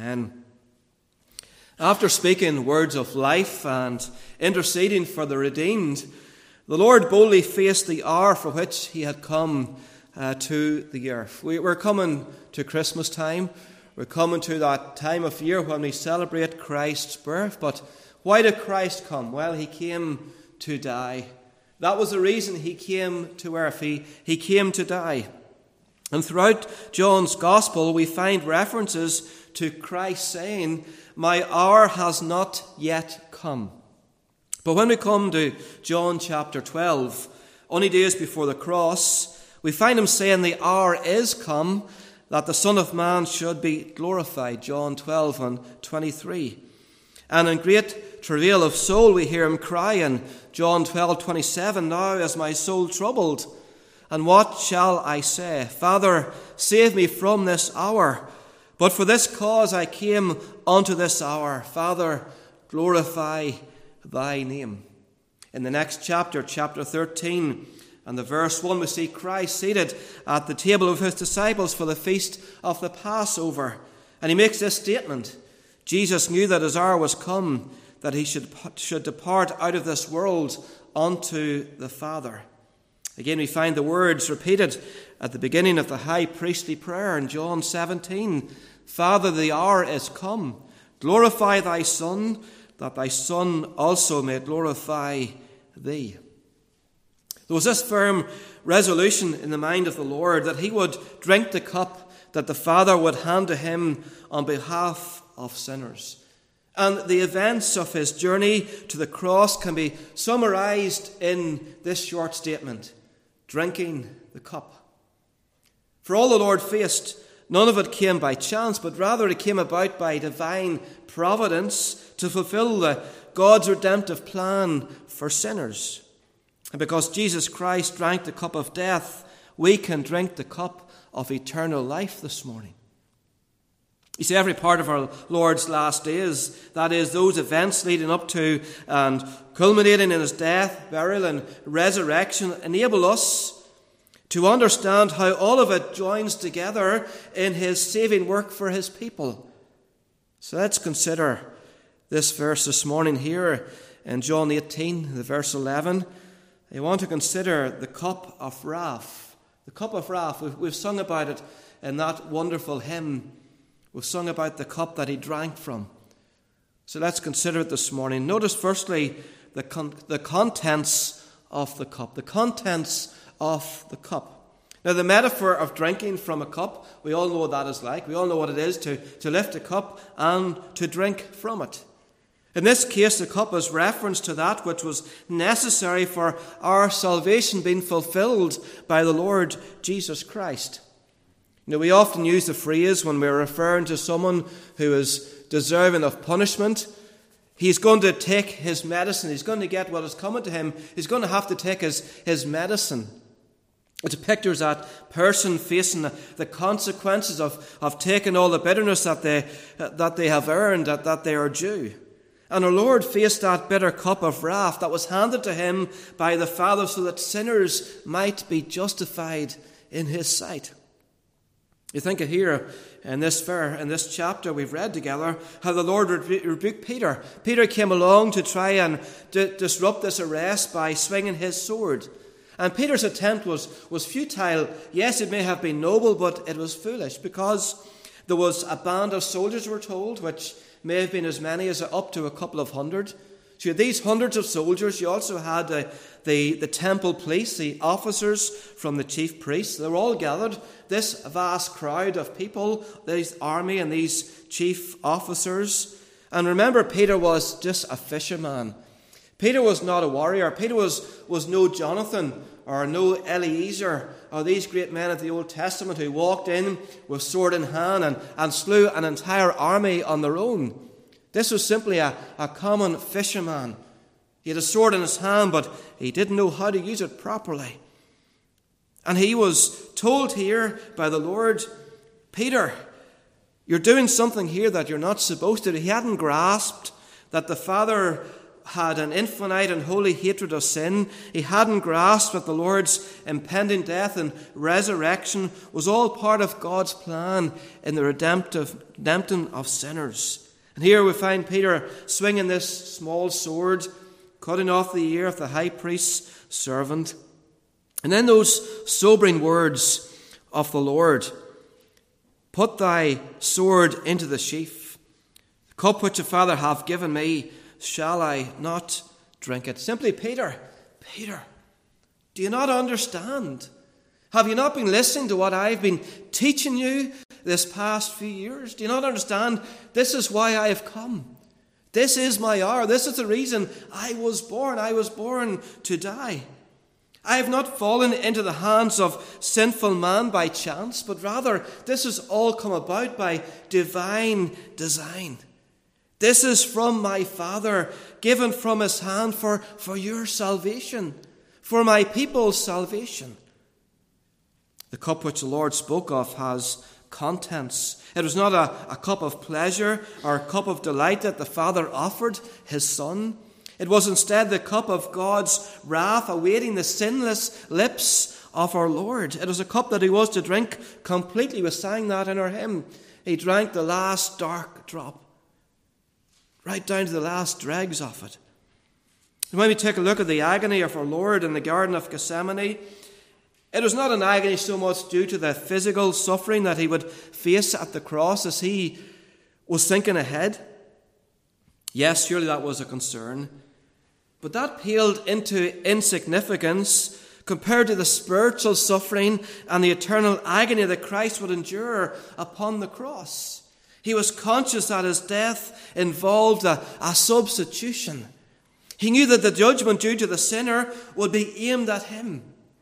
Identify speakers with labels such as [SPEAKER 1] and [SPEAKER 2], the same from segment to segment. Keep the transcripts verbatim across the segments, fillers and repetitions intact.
[SPEAKER 1] Amen. After speaking words of life and interceding for the redeemed, the Lord boldly faced the hour for which he had come uh, to the earth. We, we're coming to Christmas time. We're coming to that time of year when we celebrate Christ's birth. But why did Christ come? Well, he came to die. That was the reason he came to earth. He, he came to die. And throughout John's Gospel, we find references to Christ saying, "My hour has not yet come." But when we come to John chapter twelve, only days before the cross, we find him saying the hour is come that the Son of Man should be glorified. John twelve and twenty-three. And in great travail of soul we hear him cry in John twelve twenty-seven, "Now is my soul troubled, and what shall I say? Father, save me from this hour. But for this cause I came unto this hour. Father, glorify thy name." In the next chapter, chapter thirteen, and the verse one, we see Christ seated at the table of his disciples for the feast of the Passover. And he makes this statement: Jesus knew that his hour was come, that he should, should depart out of this world unto the Father. Again, we find the words repeated at the beginning of the high priestly prayer in John seventeen. "Father, the hour is come. Glorify thy Son, that thy Son also may glorify thee." There was this firm resolution in the mind of the Lord that he would drink the cup that the Father would hand to him on behalf of sinners. And the events of his journey to the cross can be summarized in this short statement: drinking the cup. For all the Lord faced, none of it came by chance, but rather it came about by divine providence to fulfill the God's redemptive plan for sinners. And because Jesus Christ drank the cup of death, we can drink the cup of eternal life this morning. You see, every part of our Lord's last days, that is, those events leading up to and culminating in his death, burial, and resurrection, enable us to understand how all of it joins together in his saving work for his people. So let's consider this verse this morning here in John eighteen, the verse eleven. I want to consider the cup of wrath. The cup of wrath. We've, we've sung about it in that wonderful hymn. We've sung about the cup that he drank from. So let's consider it this morning. Notice firstly the, con- the contents of the cup. The contents of the cup. Now the metaphor of drinking from a cup, we all know what that is like. We all know what it is to, to lift a cup and to drink from it. In this case, the cup is reference to that which was necessary for our salvation being fulfilled by the Lord Jesus Christ. You know, we often use the phrase when we're referring to someone who is deserving of punishment. He's going to take his medicine. He's going to get what is coming to him. He's going to have to take his, his medicine. It pictures that person facing the, the consequences of, of taking all the bitterness that they, that they have earned, that, that they are due. And our Lord faced that bitter cup of wrath that was handed to him by the Father so that sinners might be justified in his sight. You think of here in this ver, in this chapter we've read together how the Lord rebu- rebuked Peter. Peter came along to try and d- disrupt this arrest by swinging his sword. And Peter's attempt was, was futile. Yes, it may have been noble, but it was foolish because there was a band of soldiers, we're told, which may have been as many as up to a couple of hundred. So you had these hundreds of soldiers. You also had the, the, the temple police, the officers from the chief priests. They were all gathered. This vast crowd of people, this army and these chief officers. And remember, Peter was just a fisherman. Peter was not a warrior. Peter was, was no Jonathan or no Eliezer or these great men of the Old Testament who walked in with sword in hand and, and slew an entire army on their own. This was simply a, a common fisherman. He had a sword in his hand, but he didn't know how to use it properly. And he was told here by the Lord, Peter, you're doing something here that you're not supposed to do. He hadn't grasped that the Father had an infinite and holy hatred of sin. He hadn't grasped that the Lord's impending death and resurrection was all part of God's plan in the redemptive redemption of sinners. And here we find Peter swinging this small sword, cutting off the ear of the high priest's servant. And then those sobering words of the Lord, "Put thy sword into the sheath. The cup which the Father hath given me, shall I not drink it?" Simply, Peter, Peter, do you not understand? Have you not been listening to what I've been teaching you this past few years? Do you not understand? This is why I have come. This is my hour. This is the reason I was born. I was born to die. I have not fallen into the hands of sinful man by chance, but rather this has all come about by divine design. This is from my Father, given from his hand for, for your salvation, for my people's salvation. The cup which the Lord spoke of has contents. It was not a, a cup of pleasure or a cup of delight that the Father offered his Son. It was instead the cup of God's wrath awaiting the sinless lips of our Lord. It was a cup that he was to drink completely. We sang that in our hymn. He drank the last dark drop, right down to the last dregs of it. And when we take a look at the agony of our Lord in the Garden of Gethsemane, it was not an agony so much due to the physical suffering that he would face at the cross as he was thinking ahead. Yes, surely that was a concern. But that paled into insignificance compared to the spiritual suffering and the eternal agony that Christ would endure upon the cross. He was conscious that his death involved a, a substitution. He knew that the judgment due to the sinner would be aimed at him.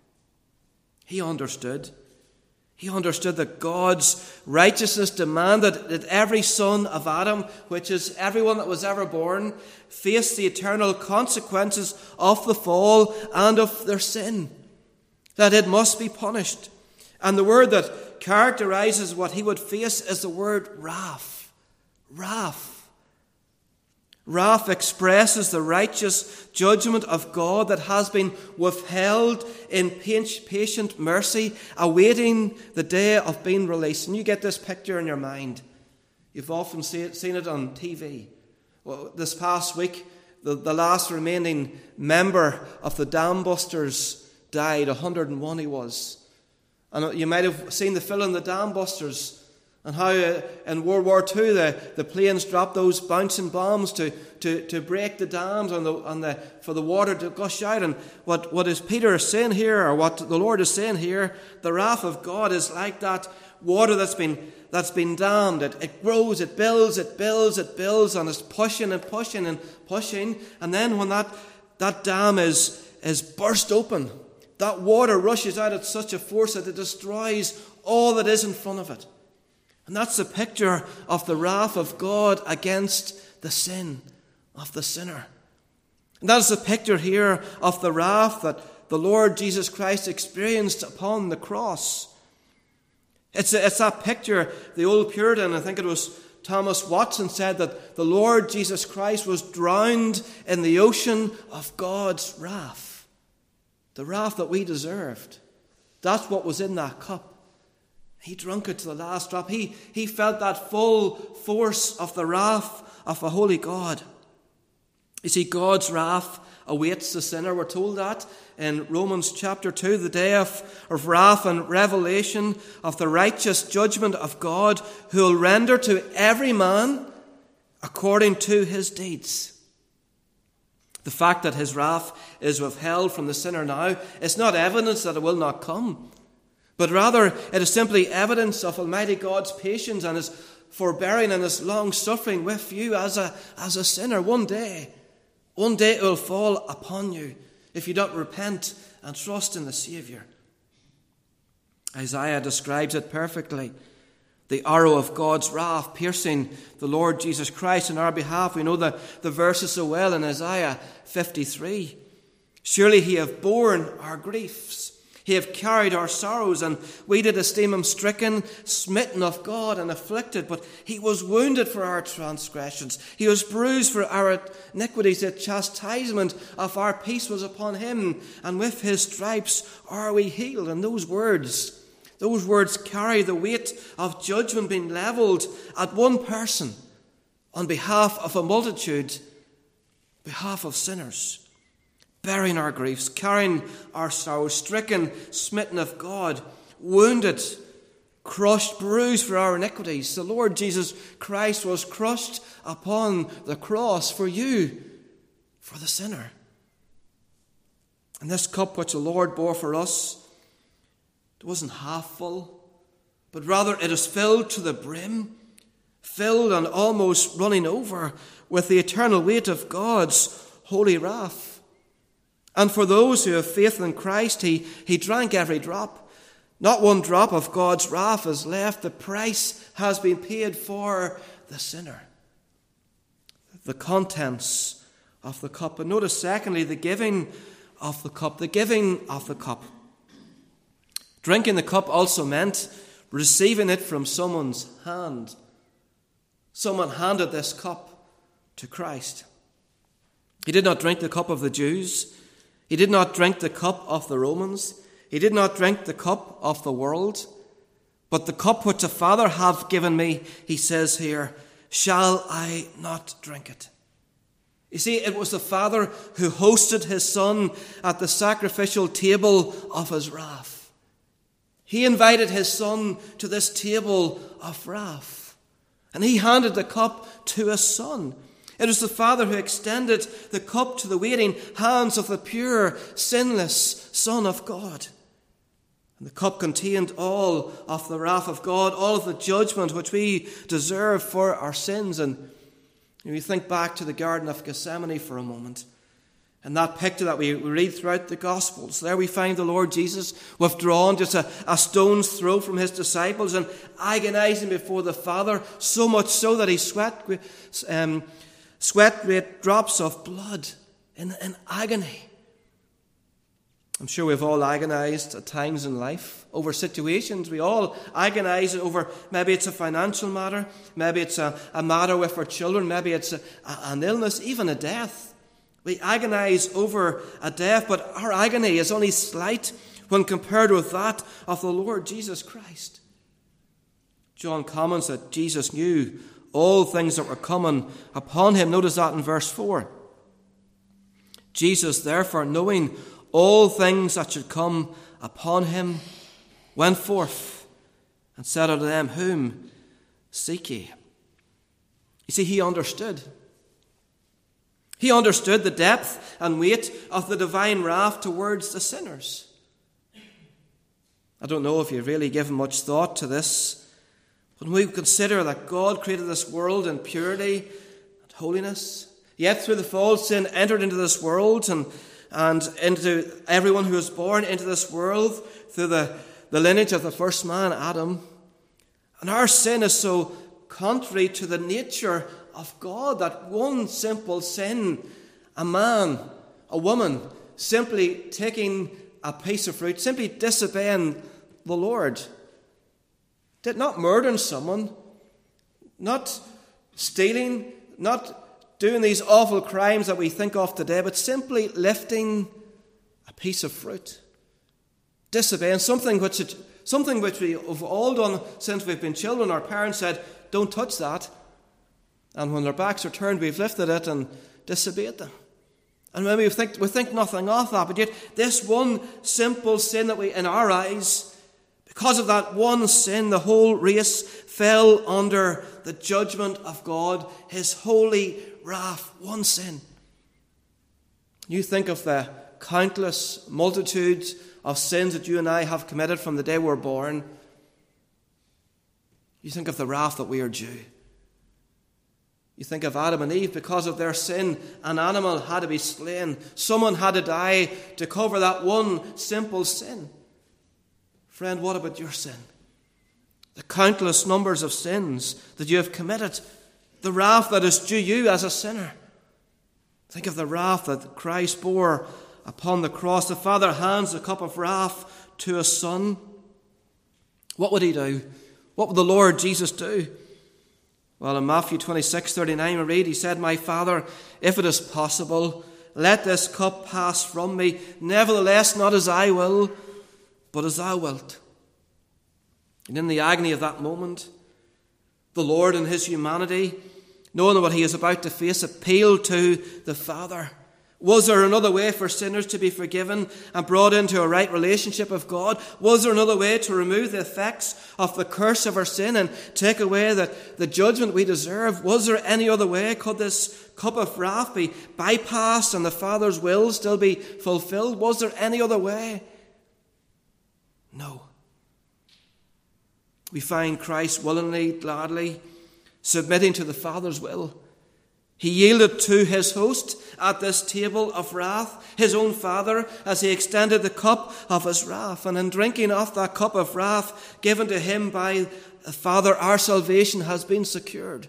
[SPEAKER 1] He understood. He understood that God's righteousness demanded that every son of Adam, which is everyone that was ever born, face the eternal consequences of the fall and of their sin. That it must be punished. And the word that characterizes what he would face is the word wrath. Wrath. Wrath expresses the righteous judgment of God that has been withheld in patient mercy, awaiting the day of being released. And you get this picture in your mind. You've often see it, seen it on T V. Well, this past week, the, the last remaining member of the Dam Busters died. one hundred and one he was. And you might have seen the film The Dam Busters, and how uh, in World War Two the, the planes dropped those bouncing bombs to, to, to break the dams on the, on the, for the water to gush out. And what, what is Peter saying here, or what the Lord is saying here, the wrath of God is like that water that's been, that's been dammed. It, it grows, it builds, it builds, it builds, and it's pushing and pushing and pushing. And then when that, that dam is, is burst open, that water rushes out at such a force that it destroys all that is in front of it. And that's the picture of the wrath of God against the sin of the sinner. And that is the picture here of the wrath that the Lord Jesus Christ experienced upon the cross. It's, a, it's that picture, the old Puritan, I think it was Thomas Watson, said that the Lord Jesus Christ was drowned in the ocean of God's wrath. The wrath that we deserved. That's what was in that cup. He drank it to the last drop. He, he felt that full force of the wrath of a holy God. You see, God's wrath awaits the sinner. We're told that in Romans chapter two, the day of, of wrath and revelation of the righteous judgment of God, who will render to every man according to his deeds. The fact that his wrath is withheld from the sinner now is not evidence that it will not come. But rather, it is simply evidence of Almighty God's patience and his forbearing and his long-suffering with you as a, as a sinner. One day, one day it will fall upon you if you don't repent and trust in the Saviour. Isaiah describes it perfectly. The arrow of God's wrath piercing the Lord Jesus Christ on our behalf. We know the, the verses so well in Isaiah fifty-three. Surely he hath borne our griefs. He hath carried our sorrows, and we did esteem him stricken, smitten of God, and afflicted. But he was wounded for our transgressions. He was bruised for our iniquities. The chastisement of our peace was upon him, and with his stripes are we healed. And those words, those words carry the weight of judgment being levelled at one person on behalf of a multitude, behalf of sinners. Bearing our griefs, carrying our sorrows, stricken, smitten of God, wounded, crushed, bruised for our iniquities. The Lord Jesus Christ was crushed upon the cross for you, for the sinner. And this cup which the Lord bore for us, it wasn't half full, but rather it is filled to the brim, filled and almost running over with the eternal weight of God's holy wrath. And for those who have faith in Christ, he, he drank every drop. Not one drop of God's wrath is left. The price has been paid for the sinner. The contents of the cup. And notice, secondly, the giving of the cup. The giving of the cup. Drinking the cup also meant receiving it from someone's hand. Someone handed this cup to Christ. He did not drink the cup of the Jews. He did not drink the cup of the Romans. He did not drink the cup of the world. But the cup which the Father hath given me, he says here, shall I not drink it? You see, it was the Father who hosted his Son at the sacrificial table of his wrath. He invited his Son to this table of wrath. And he handed the cup to his Son. It was the Father who extended the cup to the waiting hands of the pure, sinless Son of God. And the cup contained all of the wrath of God, all of the judgment which we deserve for our sins. And we think back to the Garden of Gethsemane for a moment. And that picture that we read throughout the Gospels, there we find the Lord Jesus withdrawn just a, a stone's throw from his disciples and agonizing before the Father, so much so that he sweat um, Sweat great drops of blood in, in agony. I'm sure we've all agonized at times in life over situations. We all agonize over, maybe it's a financial matter, maybe it's a, a matter with our children, maybe it's a, a, an illness, even a death. We agonize over a death, but our agony is only slight when compared with that of the Lord Jesus Christ. John comments that Jesus knew all things that were coming upon him. Notice that in verse four. Jesus, therefore, knowing all things that should come upon him, went forth and said unto them, whom seek ye? You see, he understood. He understood the depth and weight of the divine wrath towards the sinners. I don't know if you've really given much thought to this. When we consider that God created this world in purity and holiness, yet through the fall sin entered into this world and, and into everyone who was born into this world through the, the lineage of the first man, Adam. And our sin is so contrary to the nature of God that one simple sin, a man, a woman, simply taking a piece of fruit, simply disobeying the Lord, did not murdering someone, not stealing, not doing these awful crimes that we think of today, but simply lifting a piece of fruit, disobeying something which it, something which we have all done since we've been children. Our parents said, "Don't touch that," and when their backs are turned, we've lifted it and disobeyed them. And when we think we think nothing of that, but yet this one simple sin that we, in our eyes, because of that one sin, the whole race fell under the judgment of God, his holy wrath. One sin. You think of the countless multitudes of sins that you and I have committed from the day we were born. You think of the wrath that we are due. You think of Adam and Eve. Because of their sin, an animal had to be slain. Someone had to die to cover that one simple sin. Friend, what about your sin? The countless numbers of sins that you have committed. The wrath that is due you as a sinner. Think of the wrath that Christ bore upon the cross. The Father hands the cup of wrath to a son, what would he do? What would the Lord Jesus do? Well, in Matthew twenty-six thirty-nine we read, he said, "My Father, if it is possible, let this cup pass from me. Nevertheless, not as I will, but as thou wilt." And in the agony of that moment, the Lord in his humanity, knowing what he is about to face, appealed to the Father. Was there another way for sinners to be forgiven and brought into a right relationship with God? Was there another way to remove the effects of the curse of our sin and take away the, the judgment we deserve? Was there any other way? Could this cup of wrath be bypassed and the Father's will still be fulfilled? Was there any other way? No. We find Christ willingly, gladly submitting to the Father's will. He yielded to his host at this table of wrath, his own Father, as he extended the cup of his wrath. And in drinking of that cup of wrath given to him by the Father, our salvation has been secured.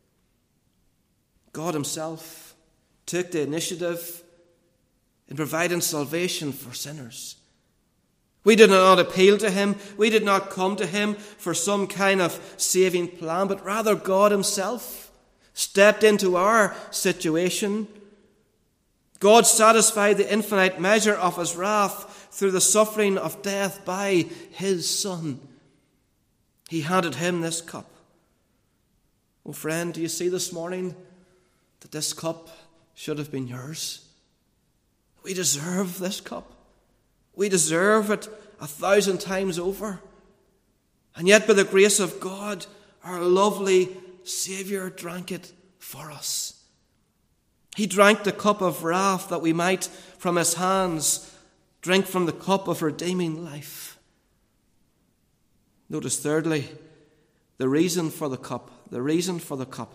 [SPEAKER 1] God himself took the initiative in providing salvation for sinners. We did not appeal to him. We did not come to him for some kind of saving plan, but rather God himself stepped into our situation. God satisfied the infinite measure of his wrath through the suffering of death by his Son. He handed him this cup. Oh friend, do you see this morning that this cup should have been yours? We deserve this cup. We deserve it a thousand times over. And yet by the grace of God, our lovely Saviour drank it for us. He drank the cup of wrath that we might from his hands drink from the cup of redeeming life. Notice thirdly, the reason for the cup. The reason for the cup.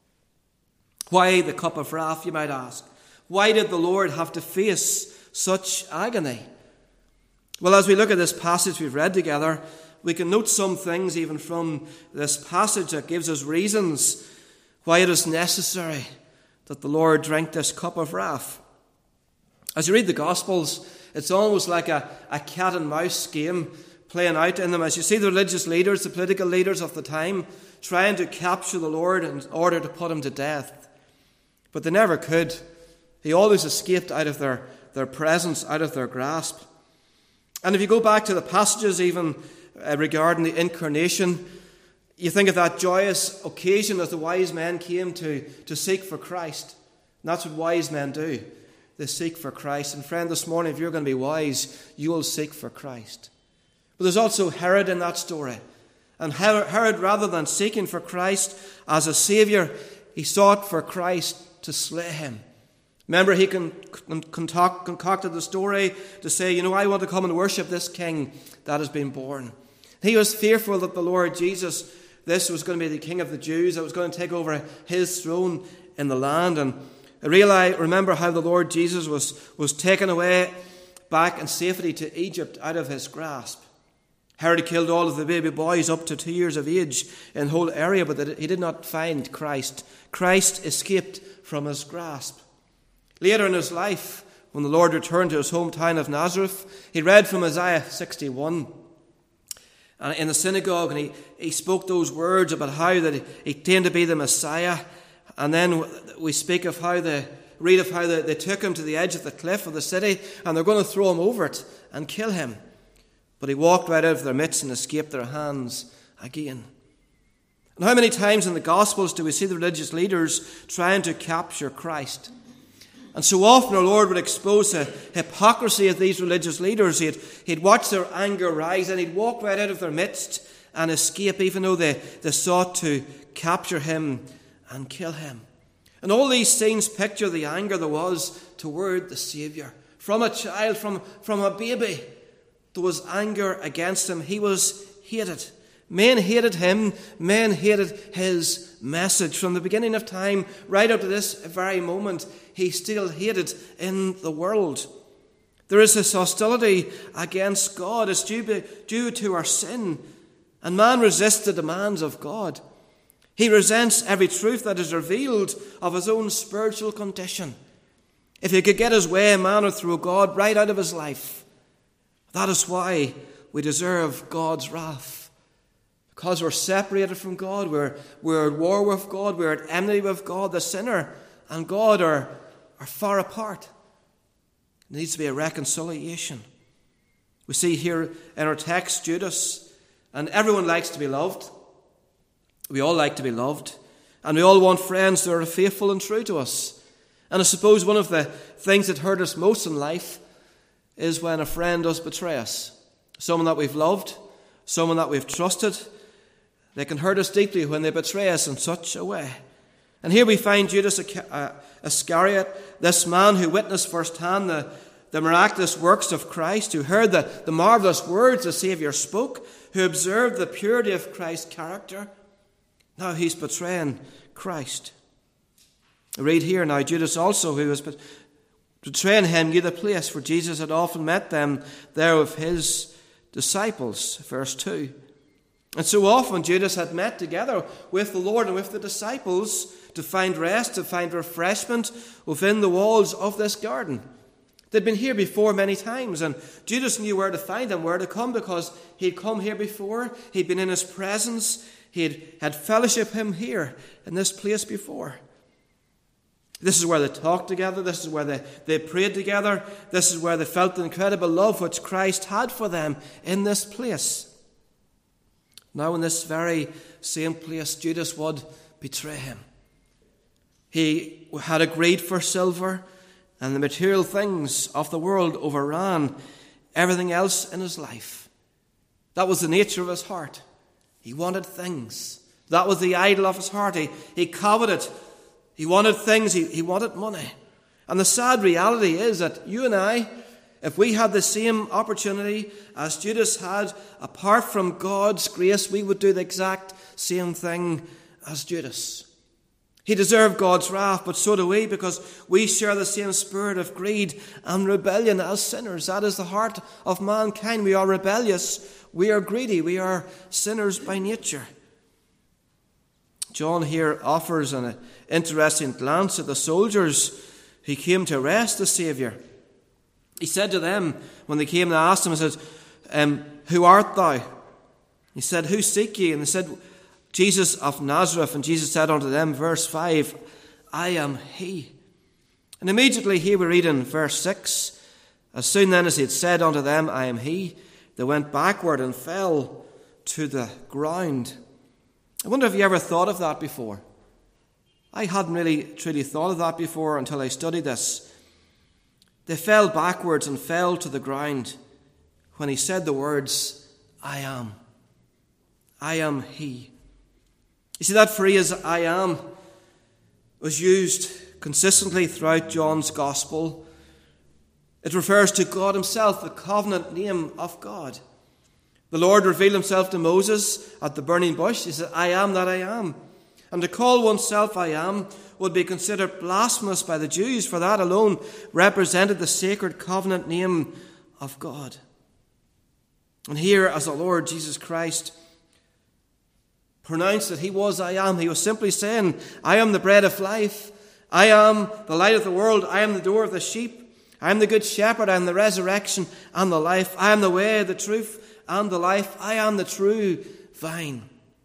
[SPEAKER 1] Why the cup of wrath, you might ask? Why did the Lord have to face such agony? Well, as we look at this passage we've read together, we can note some things even from this passage that gives us reasons why it is necessary that the Lord drank this cup of wrath. As you read the Gospels, it's almost like a, a cat and mouse game playing out in them. As you see the religious leaders, the political leaders of the time, trying to capture the Lord in order to put him to death. But they never could. He always escaped out of their, their presence, out of their grasp. And if you go back to the passages even uh, regarding the incarnation, you think of that joyous occasion as the wise men came to, to seek for Christ. And that's what wise men do. They seek for Christ. And friend, this morning, if you're going to be wise, you will seek for Christ. But there's also Herod in that story. And Herod, rather than seeking for Christ as a Saviour, he sought for Christ to slay him. Remember, he con- con- concoct- concocted the story to say, you know, I want to come and worship this king that has been born. He was fearful that the Lord Jesus, this was going to be the King of the Jews, that was going to take over his throne in the land. And I realize, remember how the Lord Jesus was, was taken away back in safety to Egypt out of his grasp. Herod killed all of the baby boys up to two years of age in the whole area, but he did not find Christ. Christ escaped from his grasp. Later in his life, when the Lord returned to his hometown of Nazareth, he read from Isaiah sixty-one and in the synagogue, and he, he spoke those words about how that he, he claimed to be the Messiah. And then we speak of how they read of how they, they took him to the edge of the cliff of the city, and they're going to throw him over it and kill him. But he walked right out of their midst and escaped their hands again. And how many times in the Gospels do we see the religious leaders trying to capture Christ? And so often our Lord would expose the hypocrisy of these religious leaders. He'd, he'd watch their anger rise and he'd walk right out of their midst and escape, even though they, they sought to capture him and kill him. And all these scenes picture the anger there was toward the Saviour. From a child, from, from a baby, there was anger against him. He was hated. Men hated him. Men hated his message. From the beginning of time, right up to this very moment, he still hated in the world. There is this hostility against God. It's due, due to our sin. And man resists the demands of God. He resents every truth that is revealed of his own spiritual condition. If he could get his way, man would throw God right out of his life. That is why we deserve God's wrath. Because we're separated from God, we're, we're at war with God, we're at enmity with God. The sinner and God are, are far apart. There needs to be a reconciliation. We see here in our text Judas, and everyone likes to be loved. We all like to be loved. And we all want friends that are faithful and true to us. And I suppose one of the things that hurt us most in life is when a friend does betray us. Someone that we've loved, someone that we've trusted. They can hurt us deeply when they betray us in such a way. And here we find Judas Iscariot, this man who witnessed firsthand the, the miraculous works of Christ, who heard the, the marvelous words the Saviour spoke, who observed the purity of Christ's character. Now he's betraying Christ. I read here now, Judas also, who was betraying him, knew the place where Jesus had often met them there with his disciples. Verse two. And so often Judas had met together with the Lord and with the disciples to find rest, to find refreshment within the walls of this garden. They'd been here before many times, and Judas knew where to find them, where to come, because he'd come here before, he'd been in his presence, he'd had fellowship him here in this place before. This is where they talked together, this is where they, they prayed together, this is where they felt the incredible love which Christ had for them in this place. Now in this very same place, Judas would betray him. He had agreed for silver, and the material things of the world overran everything else in his life. That was the nature of his heart. He wanted things. That was the idol of his heart. He, he coveted. He wanted things. He, he wanted money. And the sad reality is that you and I, if we had the same opportunity as Judas had, apart from God's grace, we would do the exact same thing as Judas. He deserved God's wrath, but so do we, because we share the same spirit of greed and rebellion as sinners. That is the heart of mankind. We are rebellious. We are greedy. We are sinners by nature. John here offers an interesting glance at the soldiers who came to arrest the Saviour. He said to them, when they came and asked him, he said, um, who art thou? He said, who seek ye? And they said, Jesus of Nazareth. And Jesus said unto them, verse five, I am he. And immediately here we read in verse six, as soon then as he had said unto them, I am he, they went backward and fell to the ground. I wonder if you ever thought of that before. I hadn't really truly thought of that before until I studied this. They fell backwards and fell to the ground when he said the words, I am. I am he. You see, that phrase, I am, was used consistently throughout John's Gospel. It refers to God himself, the covenant name of God. The Lord revealed himself to Moses at the burning bush. He said, I am that I am. And to call oneself I am would be considered blasphemous by the Jews, for that alone represented the sacred covenant name of God. And here, as the Lord Jesus Christ pronounced that he was I am, he was simply saying, I am the bread of life. I am the light of the world. I am the door of the sheep. I am the good shepherd. I am the resurrection and the life. I am the way, the truth, and the life. I am the true vine.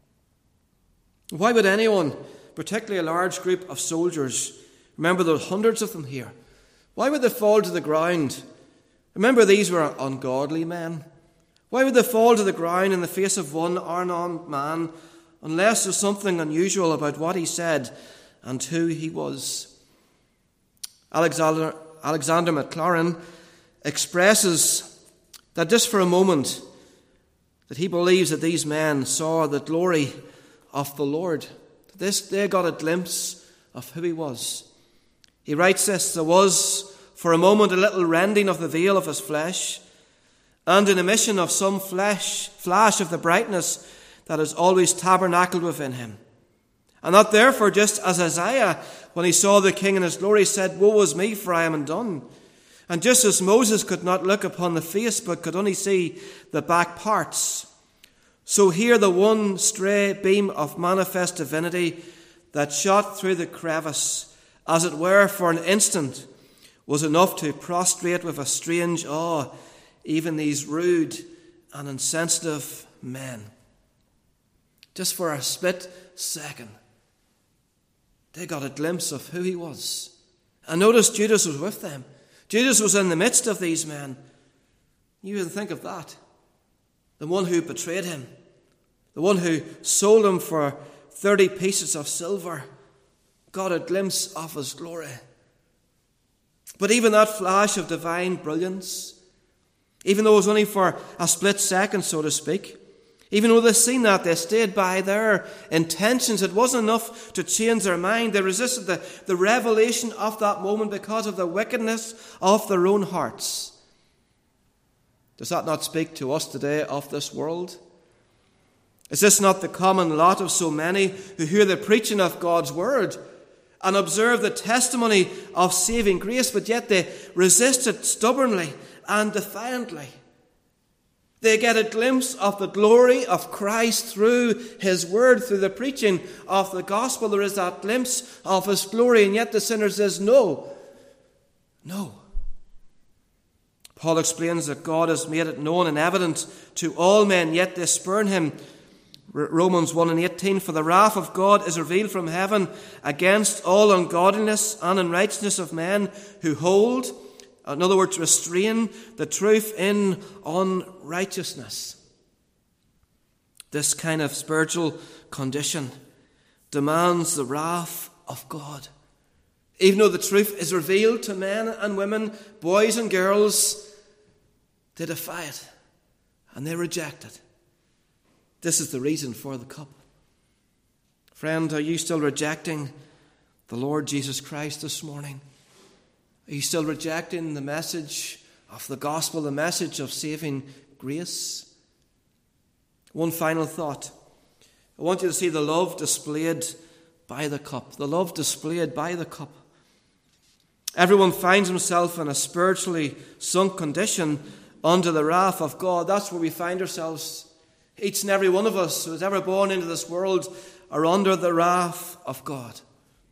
[SPEAKER 1] Why would anyone, particularly a large group of soldiers, remember there were hundreds of them here, why would they fall to the ground? Remember, these were ungodly men. Why would they fall to the ground in the face of one unarmed man, unless there's something unusual about what he said and who he was? Alexander, Alexander MacLaren expresses that just for a moment, that he believes that these men saw the glory of the Lord. This, they got a glimpse of who he was. He writes this, there was for a moment a little rending of the veil of his flesh, and an emission of some flesh, flash of the brightness that is always tabernacled within him. And that therefore, just as Isaiah, when he saw the king in his glory, said, woe is me, for I am undone. And just as Moses could not look upon the face, but could only see the back parts, so here the one stray beam of manifest divinity that shot through the crevice, as it were for an instant, was enough to prostrate with a strange awe even these rude and insensitive men. Just for a split second, they got a glimpse of who he was. And notice Judas was with them. Judas was in the midst of these men. You even think of that. The one who betrayed him. The one who sold him for thirty pieces of silver got a glimpse of his glory. But even that flash of divine brilliance, even though it was only for a split second, so to speak, even though they seen that, they stayed by their intentions. It wasn't enough to change their mind. They resisted the, the revelation of that moment because of the wickedness of their own hearts. Does that not speak to us today of this world? Is this not the common lot of so many who hear the preaching of God's word and observe the testimony of saving grace, but yet they resist it stubbornly and defiantly? They get a glimpse of the glory of Christ through his word, through the preaching of the gospel. There is that glimpse of his glory, and yet the sinner says, no, no. Paul explains that God has made it known and evident to all men, yet they spurn him. Romans one and eighteen, for the wrath of God is revealed from heaven against all ungodliness and unrighteousness of men who hold, in other words, restrain the truth in unrighteousness. This kind of spiritual condition demands the wrath of God. Even though the truth is revealed to men and women, boys and girls, they defy it and they reject it. This is the reason for the cup. Friend, are you still rejecting the Lord Jesus Christ this morning? Are you still rejecting the message of the gospel, the message of saving grace? One final thought. I want you to see the love displayed by the cup. The love displayed by the cup. Everyone finds himself in a spiritually sunk condition under the wrath of God. That's where we find ourselves. Each and every one of us who is ever born into this world are under the wrath of God.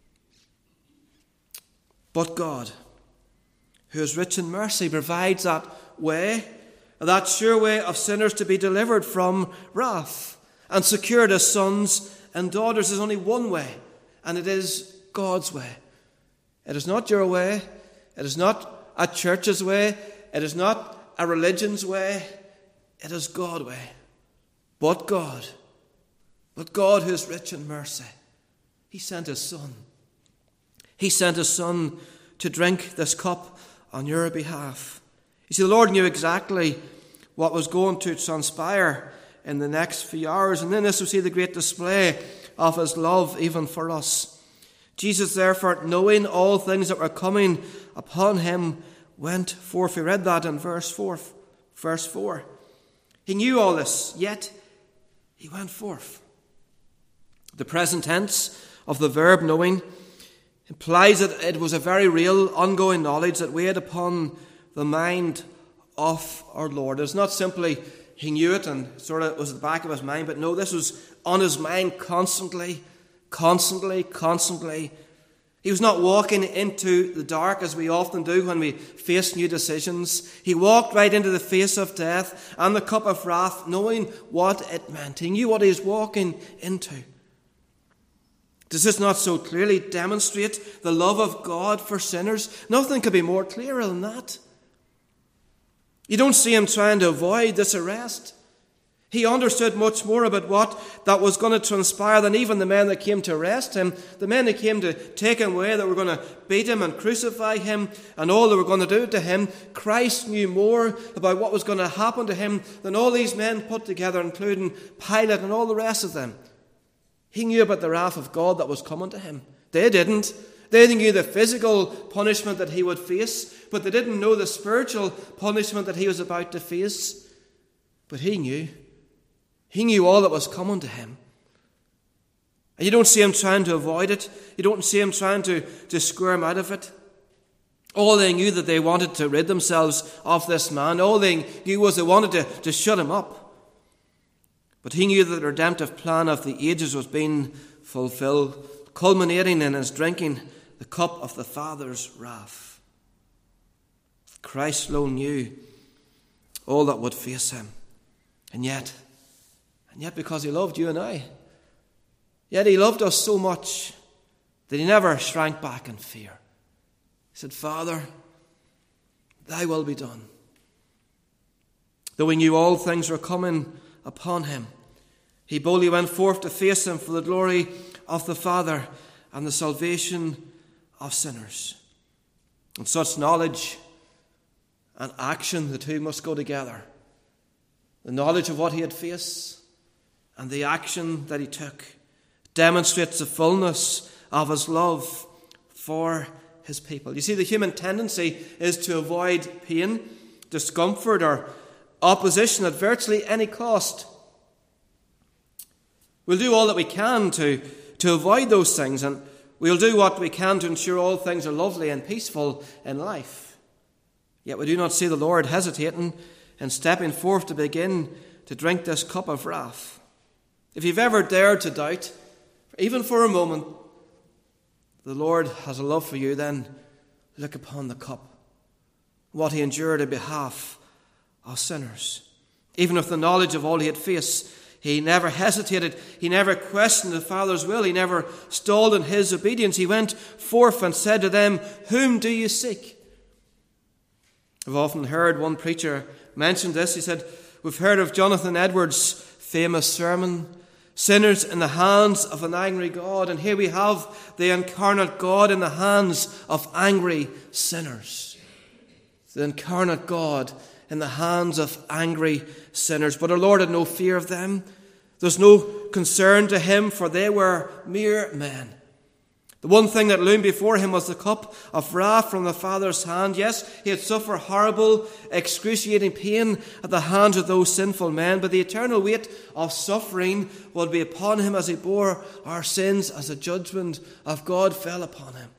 [SPEAKER 1] But God, who is rich in mercy, provides that way, that sure way of sinners to be delivered from wrath and secured as sons and daughters. There's only one way, and it is God's way. It is not your way. It is not a church's way. It is not a religion's way. It is God's way. But God, but God who is rich in mercy, he sent his Son. He sent his Son to drink this cup on your behalf. You see, the Lord knew exactly what was going to transpire in the next few hours, and then this will see the great display of his love even for us. Jesus, therefore, knowing all things that were coming upon him, went forth. We read that in verse four. Verse four. He knew all this, yet he went forth. The present tense of the verb knowing implies that it was a very real, ongoing knowledge that weighed upon the mind of our Lord. It's not simply he knew it and sort of was at the back of his mind, but no, this was on his mind constantly, constantly, constantly. He was not walking into the dark as we often do when we face new decisions. He walked right into the face of death and the cup of wrath, knowing what it meant. He knew what he was walking into. Does this not so clearly demonstrate the love of God for sinners? Nothing could be more clear than that. You don't see him trying to avoid this arrest. He understood much more about what that was going to transpire than even the men that came to arrest him. The men that came to take him away, that were going to beat him and crucify him and all they were going to do to him. Christ knew more about what was going to happen to him than all these men put together, including Pilate and all the rest of them. He knew about the wrath of God that was coming to him. They didn't. They knew the physical punishment that he would face, but they didn't know the spiritual punishment that he was about to face. But he knew. He knew all that was coming to him. And you don't see him trying to avoid it. You don't see him trying to, to squirm out of it. All they knew that they wanted to rid themselves of this man. All they knew was they wanted to, to shut him up. But he knew that the redemptive plan of the ages was being fulfilled, culminating in his drinking the cup of the Father's wrath. Christ alone knew all that would face him. And yet, and yet because he loved you and I, yet he loved us so much that he never shrank back in fear. He said, Father, thy will be done. Though he knew all things were coming upon him, he boldly went forth to face them for the glory of the Father and the salvation of sinners. And such knowledge and action, the two must go together. The knowledge of what he had faced and the action that he took demonstrates the fullness of his love for his people. You see, the human tendency is to avoid pain, discomfort, or opposition at virtually any cost. We'll do all that we can to, to avoid those things, and we'll do what we can to ensure all things are lovely and peaceful in life. Yet we do not see the Lord hesitating and stepping forth to begin to drink this cup of wrath. If you've ever dared to doubt, even for a moment, the Lord has a love for you, then look upon the cup, what he endured in behalf of sinners. Even with the knowledge of all he had faced, he never hesitated. He never questioned the Father's will. He never stalled in his obedience. He went forth and said to them, "Whom do you seek?" I've often heard one preacher mention this. He said, we've heard of Jonathan Edwards' famous sermon, "Sinners in the hands of an angry God." And here we have the incarnate God in the hands of angry sinners. The incarnate God in the hands of angry sinners. But our Lord had no fear of them. There's no concern to him, for they were mere men. The one thing that loomed before him was the cup of wrath from the Father's hand. Yes, he had suffered horrible, excruciating pain at the hands of those sinful men, but the eternal weight of suffering would be upon him as he bore our sins, as the judgment of God fell upon him.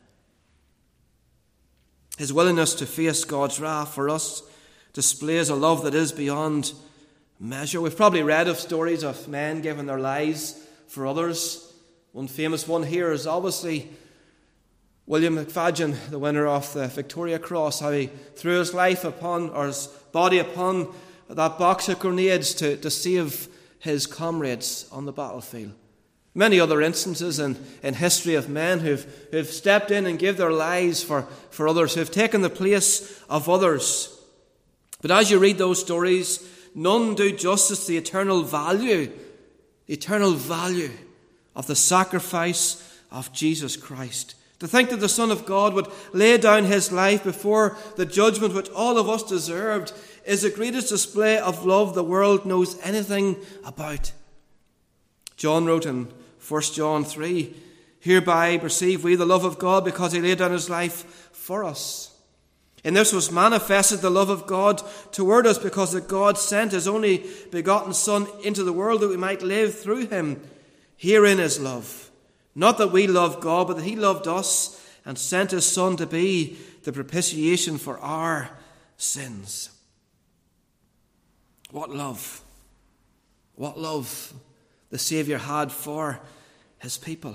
[SPEAKER 1] His willingness to face God's wrath for us displays a love that is beyond measure. We've probably read of stories of men giving their lives for others. One famous one here is obviously William McFadden, the winner of the Victoria Cross, how he threw his life upon, or his body upon that box of grenades to, to save his comrades on the battlefield. Many other instances in, in history of men who've, who've stepped in and give their lives for, for others, who've taken the place of others. But as you read those stories, none do justice to the eternal value, the eternal value of the sacrifice of Jesus Christ. To think that the Son of God would lay down his life before the judgment which all of us deserved is the greatest display of love the world knows anything about. John wrote in First John three, "Hereby perceive we the love of God, because he laid down his life for us. In this was manifested the love of God toward us, because that God sent his only begotten Son into the world that we might live through him. Herein is love. Not that we loved God, but that he loved us and sent his Son to be the propitiation for our sins." What love. What love the Saviour had for his people.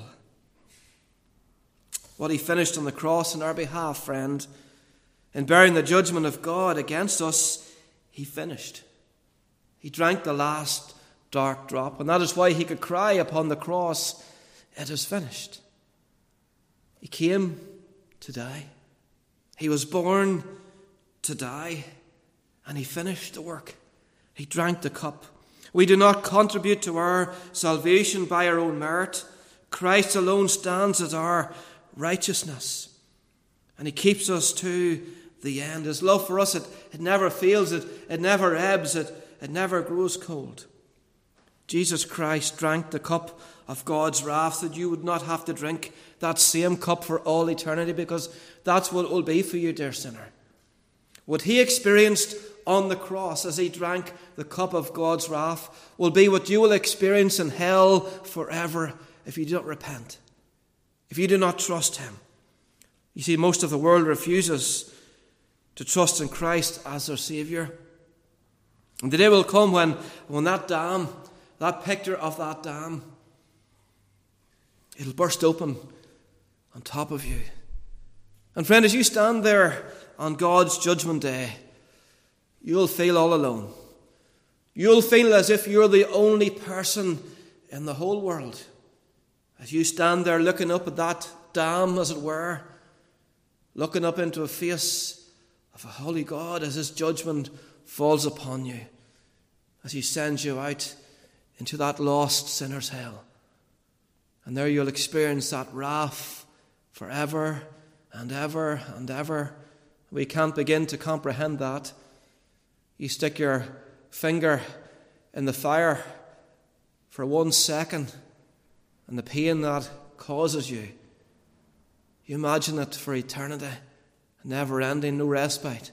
[SPEAKER 1] What he finished on the cross on our behalf, friend. In bearing the judgment of God against us, he finished. He drank the last dark drop, and that is why he could cry upon the cross, "It is finished." He came to die. He was born to die, and he finished the work. He drank the cup. We do not contribute to our salvation by our own merit. Christ alone stands as our righteousness, and he keeps us to the end. His love for us, it, it never fails, it, it never ebbs, it, it never grows cold. Jesus Christ drank the cup of God's wrath that you would not have to drink that same cup for all eternity, because that's what it will be for you, dear sinner. What he experienced on the cross as he drank the cup of God's wrath will be what you will experience in hell forever if you do not repent, if you do not trust him. You see, most of the world refuses to trust in Christ as their Saviour. And the day will come when, when that dam, that picture of that dam, it'll burst open on top of you. And friend, as you stand there on God's judgment day, you'll feel all alone. You'll feel as if you're the only person in the whole world. As you stand there looking up at that dam, as it were, looking up into a face of a holy God as his judgment falls upon you, as he sends you out into that lost sinner's hell. And there you'll experience that wrath forever and ever and ever. We can't begin to comprehend that. You stick your finger in the fire for one second, and the pain that causes you, you imagine it for eternity, never ending, no respite.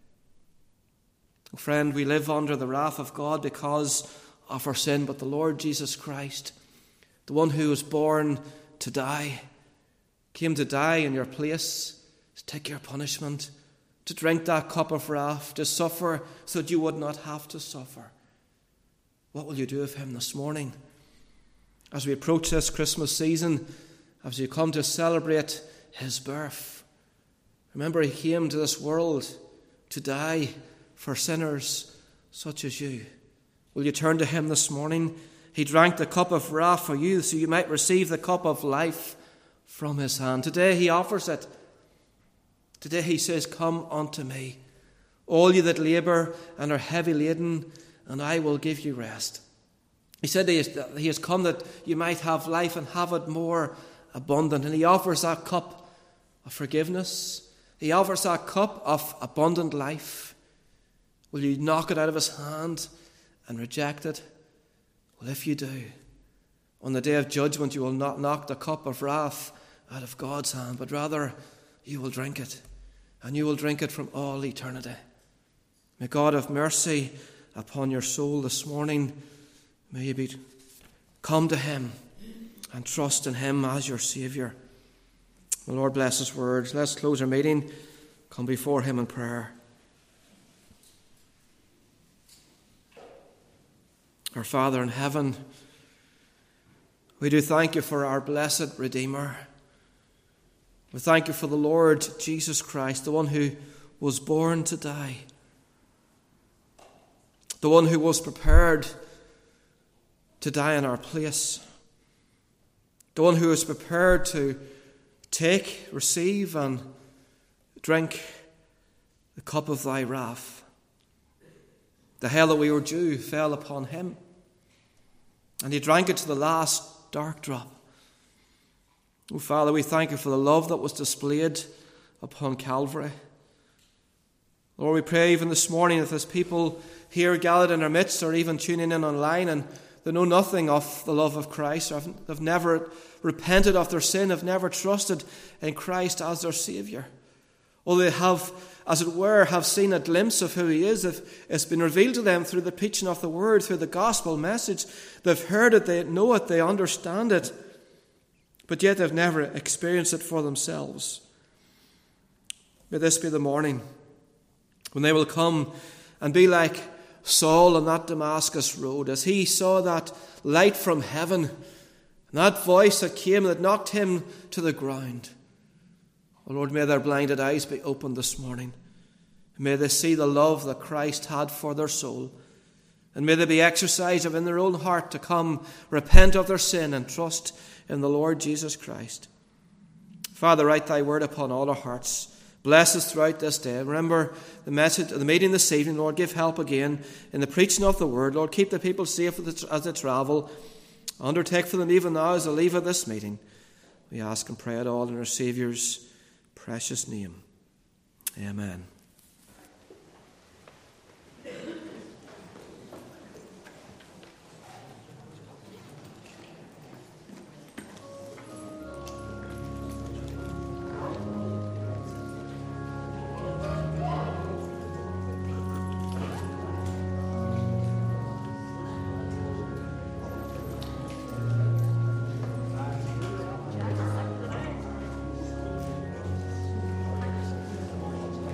[SPEAKER 1] Friend, we live under the wrath of God because of our sin, but the Lord Jesus Christ, the one who was born to die, came to die in your place, to take your punishment, to drink that cup of wrath, to suffer so that you would not have to suffer. What will you do of him this morning? As we approach this Christmas season, as we come to celebrate his birth, remember he came to this world to die for sinners such as you. Will you turn to him this morning? He drank the cup of wrath for you so you might receive the cup of life from his hand. Today he offers it. Today he says, come unto me, all you that labour and are heavy laden, and I will give you rest. He said he has come that you might have life and have it more abundant. And he offers that cup of forgiveness. He offers that cup of abundant life. Will you knock it out of his hand and reject it? Well, if you do, on the day of judgment you will not knock the cup of wrath out of God's hand, but rather you will drink it, and you will drink it from all eternity. May God have mercy upon your soul this morning. May you be, come to him and trust in him as your Saviour. The Lord bless his words. Let's close our meeting. Come before him in prayer. Our Father in heaven, we do thank you for our blessed Redeemer. We thank you for the Lord Jesus Christ, the one who was born to die, the one who was prepared to die in our place, the one who was prepared to take, receive, and drink the cup of thy wrath. The hell that we were due fell upon him, and he drank it to the last dark drop. Oh, Father, we thank you for the love that was displayed upon Calvary. Lord, we pray even this morning that there's people here gathered in our midst, or even tuning in online, and they know nothing of the love of Christ, or have never repented of their sin, have never trusted in Christ as their Saviour. Or they have, as it were, have seen a glimpse of who he is. If it's been revealed to them through the preaching of the word, through the gospel message. They've heard it, they know it, they understand it, but yet they've never experienced it for themselves. May this be the morning when they will come and be like Saul on that Damascus road, as he saw that light from heaven, and that voice that came that knocked him to the ground. Oh Lord, may their blinded eyes be opened this morning. May they see the love that Christ had for their soul. And may they be exercised in their own heart to come, repent of their sin, and trust in the Lord Jesus Christ. Father, write thy word upon all our hearts. Bless us throughout this day. Remember the message, the meeting this evening. Lord, give help again in the preaching of the word. Lord, keep the people safe as they travel. Undertake for them even now as they leave of this meeting. We ask and pray it all in our Saviour's precious name. Amen.